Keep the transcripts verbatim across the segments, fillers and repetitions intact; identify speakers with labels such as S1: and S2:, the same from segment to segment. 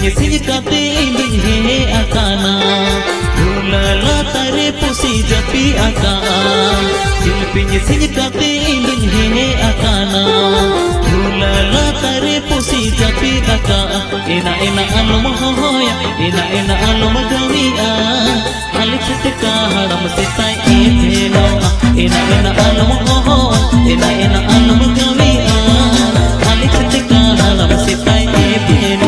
S1: Silpin kate he akana Hulala tare pusi japi aka Silpin kate he akana Hulala tare pusi japi aka Ena ena alo mahoya Ena ena alo magawia Alik setika haram setai eteno Ena ena alo mahoya Ena ena alo magawia Alik setika haram setai eteno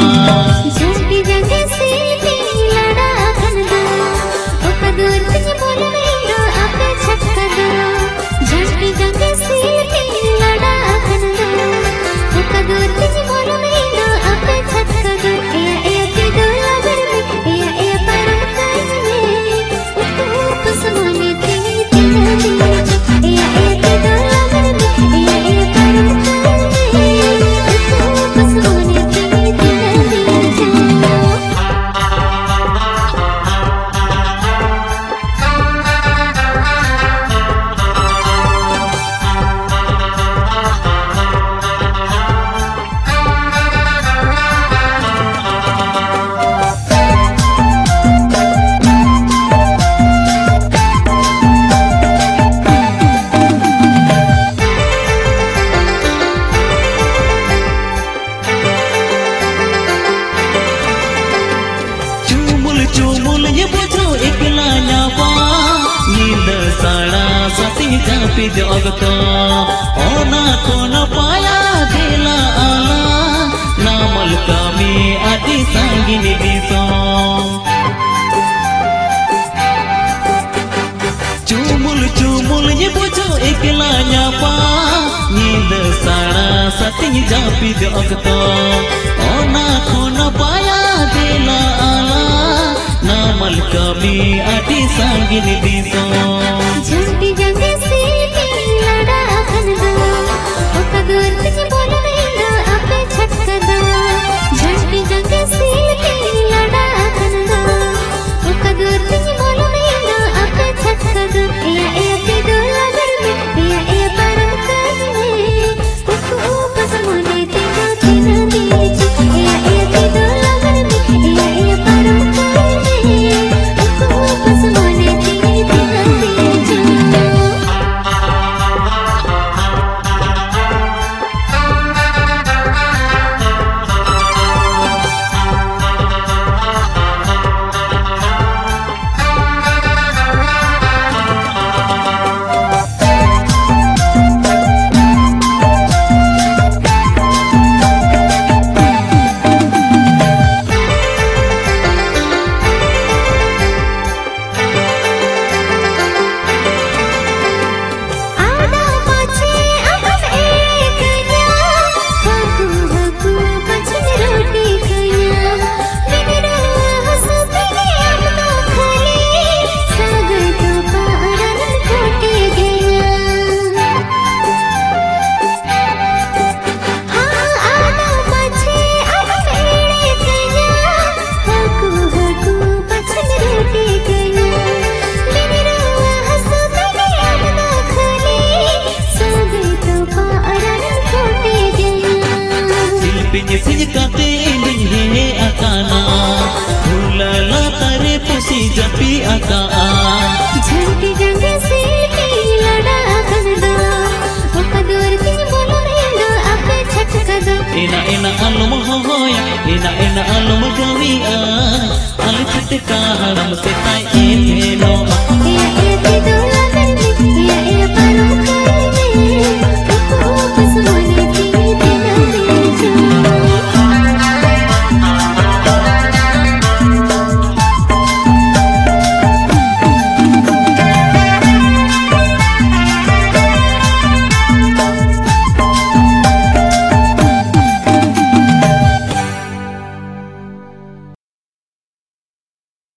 S1: Cumul ye bojo ikla nyapa नींद साड़ा सती जापी जगत ओना कोना पाया दिला आला नामल कमी आदि संगिनी दिसो चुमुल चुमुल ये बोझो एकला न्यापा नींद साड़ा सती जापी जगत ओना कोना पाया दिला आला नामल कमी आदि संगिनी दिसो
S2: झंडी जंगे सीटी लड़ा खनदा ओका दूर तुझे बोलो मेरा आपे छटकदा झंडी जंगे सीटी लड़ा खनदा ओका दूर तुझे बोलो मेरा आपे छटकदा या या पे डोला गरमे या या परम करने उसको ऊपर मोने तेरा तेरा बीच या या पे डोला गरमे या या परम करने उसको ऊपर मोने तेरा
S1: kate he akana hulala tare pusi japi aka
S2: झंडी जंगे सीटी लड़ा खनदा ओका दूर तुझे बोलो मेरा आपे छटकदा
S1: ena ena alo mahoya ena ena alo magawia alik setika haram setai